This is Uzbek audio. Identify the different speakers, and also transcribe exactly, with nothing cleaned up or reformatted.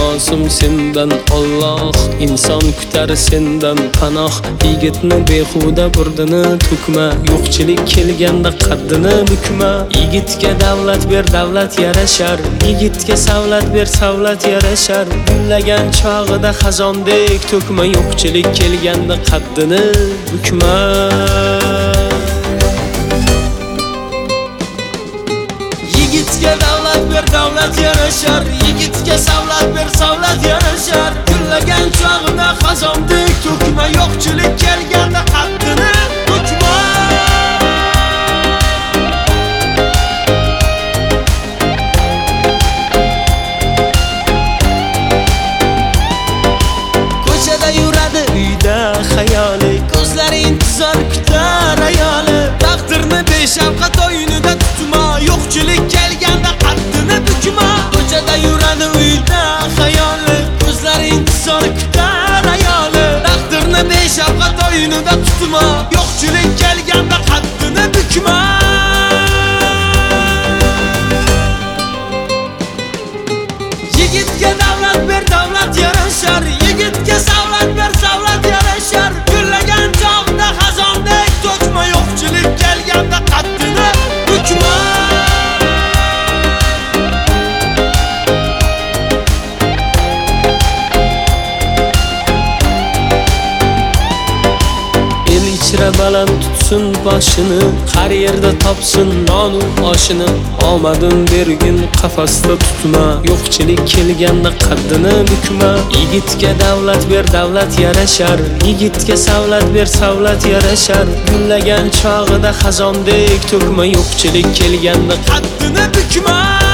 Speaker 1: iltimosim sendan Alloh, inson kutar sendan panoh. Yigitni behuda burdini to'kma, yo'qchilik kelganda qaddini bukma. Yigitga davlat ber, davlat yarashar, yigitga savlat ber, savlat yarashar. Gullagan chog'ida xazondek to'kma, yo'qchilik kelganda qaddini bukma. Yigitga davlat ber, davlat yarashar, yigitga savlat ber, savlat yarashar. Gullagan chog'ida xazondek to'kma, yo'qchilik kelganda qaddini bukma. Ko'chada yuradi uyda xayoli, ko'zlari intizor kutar ayoli. Taqdirni beshafqat o'yinida tutma, yo'qchilik kelganda qaddini bukma. Ko'chada yuradi uyda xayoli, ko'zlari intizor kutar ayoli. Taqdirni beshafqat o'yinida tutma, yo'qchilik kelganda qaddini bukma. Yigitga davlat ber, davlat yarashar, yigitga savlat ber, savlat yarashar. Gullagan chog'da xazondek to'kma, yo'qchilik kelganda qaddini bukma. El ichra baland tutsin boshini, har yerda topsin nonu oshini. Omadim bergin qafasda tutma, yo'qchilik kelganda qaddini bukma. Yigitga davlat ber, davlat yarashar, yigitga savlat ber, savlat yarashar. Gullagan chog'ida xazondek to'kma, yo'qchilik kelganda qaddini bukma.